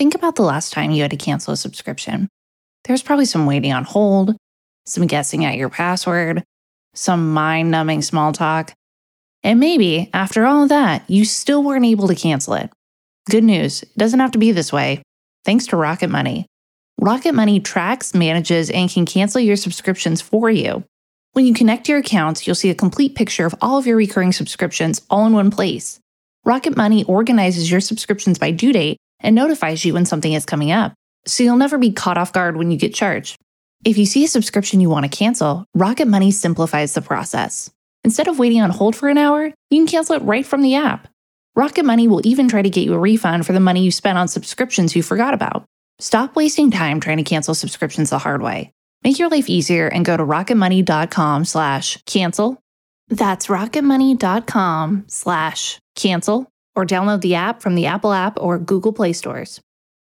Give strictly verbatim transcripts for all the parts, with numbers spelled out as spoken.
think about the last time you had to cancel a subscription. There's probably some waiting on hold, some guessing at your password, some mind-numbing small talk. And maybe, after all of that, you still weren't able to cancel it. Good news, it doesn't have to be this way. Thanks to Rocket Money. Rocket Money tracks, manages, and can cancel your subscriptions for you. When you connect your accounts, you'll see a complete picture of all of your recurring subscriptions all in one place. Rocket Money organizes your subscriptions by due date and notifies you when something is coming up, so you'll never be caught off guard when you get charged. If you see a subscription you want to cancel, Rocket Money simplifies the process. Instead of waiting on hold for an hour, you can cancel it right from the app. Rocket Money will even try to get you a refund for the money you spent on subscriptions you forgot about. Stop wasting time trying to cancel subscriptions the hard way. Make your life easier and go to rocketmoney.com slash cancel. That's rocketmoney.com slash cancel or download the app from the Apple app or Google Play stores.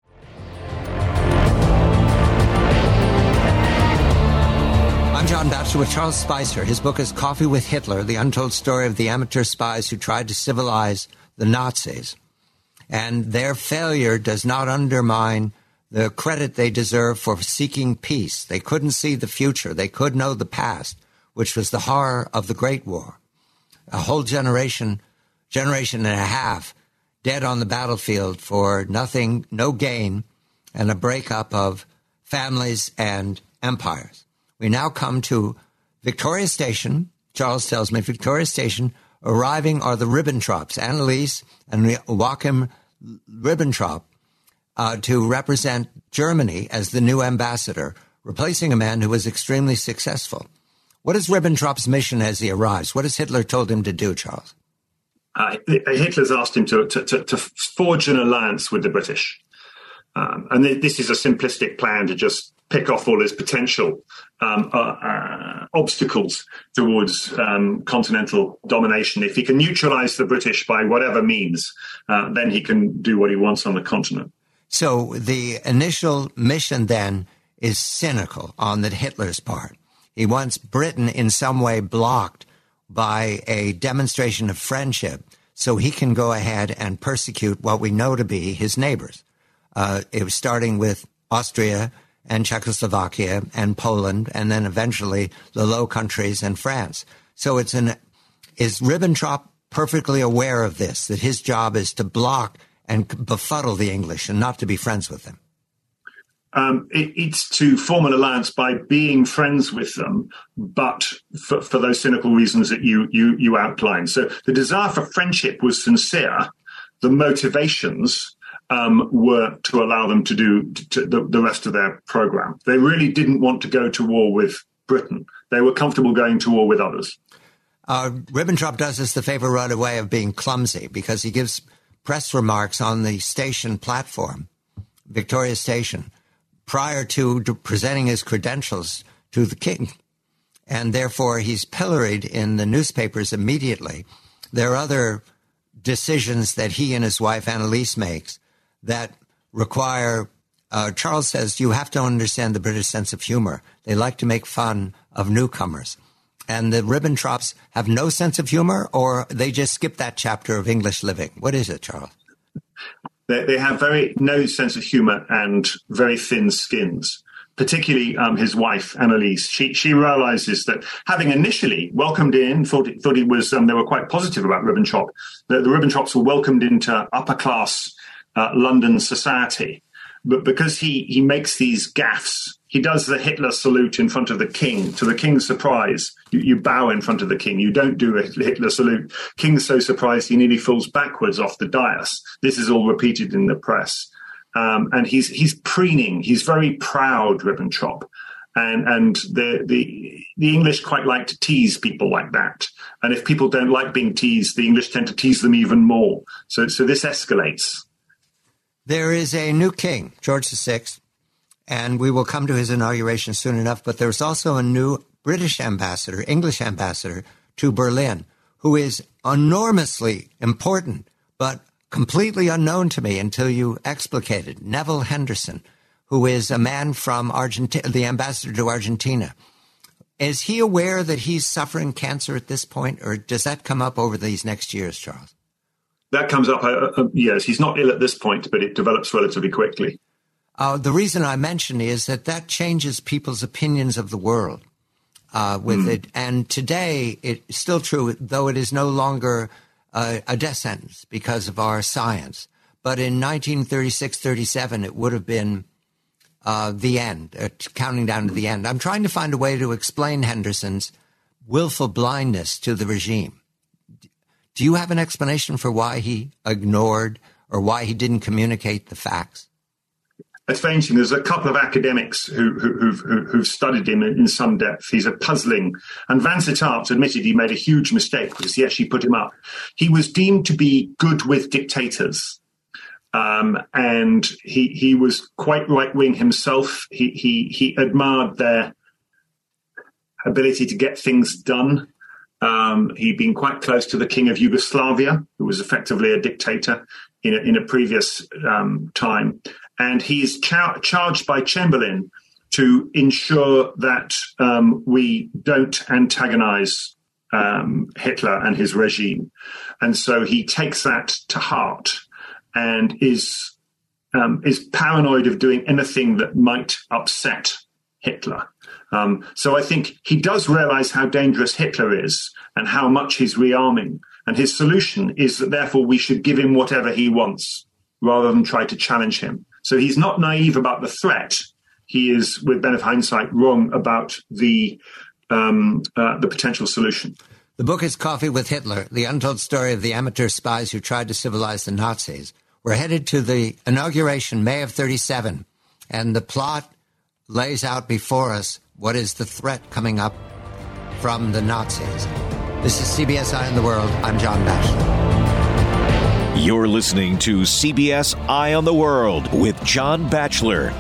I'm John Batchelor with Charles Spicer. His book is Coffee with Hitler, the untold story of the amateur spies who tried to civilize the Nazis. And their failure does not undermine the credit they deserve for seeking peace. They couldn't see the future. They could know the past, which was the horror of the Great War. A whole generation, generation and a half dead on the battlefield for nothing, no gain, and a breakup of families and empires. We now come to Victoria Station. Charles tells me Victoria Station. Arriving are the Ribbentrops, Anneliese and Joachim Ribbentrop, uh, to represent Germany as the new ambassador, replacing a man who was extremely successful. What is Ribbentrop's mission as he arrives? What has Hitler told him to do, Charles? Uh, Hitler's asked him to, to, to, to forge an alliance with the British. Um, and th- this is a simplistic plan to just pick off all his potential um, uh, uh, obstacles towards um, continental domination. If he can neutralize the British by whatever means, uh, then he can do what he wants on the continent. So the initial mission then is cynical on the Hitler's part. He wants Britain in some way blocked by a demonstration of friendship so he can go ahead and persecute what we know to be his neighbors. Uh, it was starting with Austria and Czechoslovakia and Poland, and then eventually the Low Countries and France. So it's an, is Ribbentrop perfectly aware of this, that his job is to block and befuddle the English and not to be friends with them? Um, it, it's to form an alliance by being friends with them, but for, for those cynical reasons that you, you, you outlined. So the desire for friendship was sincere. The motivations um, were to allow them to do to the, the rest of their program. They really didn't want to go to war with Britain. They were comfortable going to war with others. Uh, Ribbentrop does us the favor right away of being clumsy because he gives press remarks on the station platform, Victoria Station, prior to presenting his credentials to the king. And therefore, he's pilloried in the newspapers immediately. There are other decisions that he and his wife, Anneliese, makes that require, uh, Charles says, you have to understand the British sense of humor. They like to make fun of newcomers. And the Ribbentrops have no sense of humor, or they just skip that chapter of English living? What is it, Charles? They, they have very no sense of humor and very thin skins. Particularly um, his wife, Anneliese. She she realizes that having initially welcomed in, thought it, thought it was, um, they were quite positive about Ribbentrop. The, the Ribbentrops were welcomed into upper class uh, London society. But because he, he makes these gaffes, he does the Hitler salute in front of the king. To the king's surprise, you, you bow in front of the king. You don't do a Hitler salute. King's so surprised he nearly falls backwards off the dais. This is all repeated in the press. Um, and he's he's preening. He's very proud, Ribbentrop. And and the, the the English quite like to tease people like that. And if people don't like being teased, the English tend to tease them even more. So so this escalates. There is a new king, George the Sixth, and we will come to his inauguration soon enough. But there's also a new British ambassador, English ambassador to Berlin, who is enormously important, but completely unknown to me until you explicated. Neville Henderson, who is a man from Argentina, the ambassador to Argentina. Is he aware that he's suffering cancer at this point, or does that come up over these next years, Charles? that comes up, uh, uh, yes, he's not ill at this point, but it develops relatively quickly. Uh, the reason I mention is that that changes people's opinions of the world uh, with mm. it. And today, it's still true, though it is no longer uh, a death sentence because of our science. But in nineteen thirty-six, thirty-seven, it would have been uh, the end, uh, counting down to the end. I'm trying to find a way to explain Henderson's willful blindness to the regime. Do you have an explanation for why he ignored or why he didn't communicate the facts? It's very interesting. There's a couple of academics who, who, who've, who've studied him in some depth. He's a puzzling. And Vansittart Arps admitted he made a huge mistake because he actually put him up. He was deemed to be good with dictators. Um, and he he was quite right-wing himself. He, he, he admired their ability to get things done. Um, he'd been quite close to the king of Yugoslavia, who was effectively a dictator in a, in a previous um, time. And he is char- charged by Chamberlain to ensure that um, we don't antagonize um, Hitler and his regime. And so he takes that to heart and is um, is paranoid of doing anything that might upset Hitler. Um, so I think he does realize how dangerous Hitler is and how much he's rearming. And his solution is that, therefore, we should give him whatever he wants rather than try to challenge him. So he's not naive about the threat. He is, with benefit of hindsight, wrong about the um, uh, the potential solution. The book is Coffee with Hitler, the untold story of the amateur spies who tried to civilize the Nazis. We're headed to the inauguration, May of thirty-seven, and the plot lays out before us what is the threat coming up from the Nazis. This is C B S Eye on the World. I'm John Batchelor. You're listening to C B S Eye on the World with John Batchelor.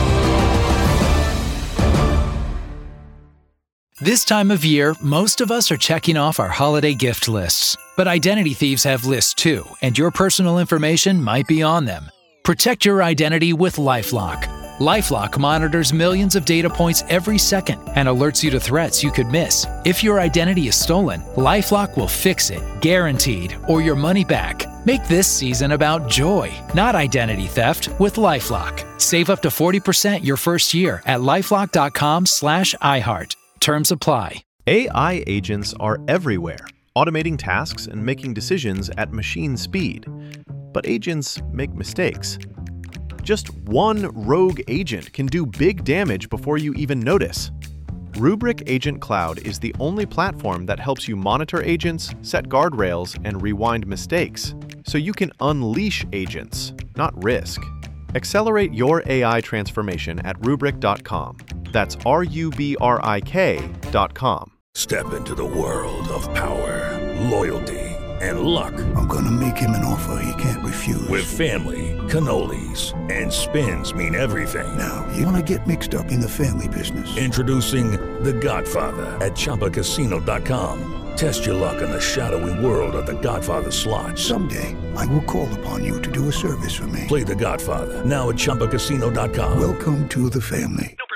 This time of year, most of us are checking off our holiday gift lists. But identity thieves have lists too, and your personal information might be on them. Protect your identity with LifeLock. LifeLock monitors millions of data points every second and alerts you to threats you could miss. If your identity is stolen, LifeLock will fix it, guaranteed, or your money back. Make this season about joy, not identity theft, with LifeLock. Save up to forty percent your first year at LifeLock.com slash iHeart. Terms apply. A I agents are everywhere, automating tasks and making decisions at machine speed. But agents make mistakes. Just one rogue agent can do big damage before you even notice. Rubrik Agent Cloud is the only platform that helps you monitor agents, set guardrails, and rewind mistakes, so you can unleash agents, not risk. Accelerate your A I transformation at rubrik dot com. That's R U B R I K dot com. Step into the world of power, loyalty, and luck. I'm gonna make him an offer he can't refuse. With family, cannolis, and spins mean everything. Now, you wanna get mixed up in the family business. Introducing The Godfather at Chumba Casino dot com. Test your luck in the shadowy world of The Godfather slot. Someday, I will call upon you to do a service for me. Play The Godfather now at Chumba Casino dot com. Welcome to the family.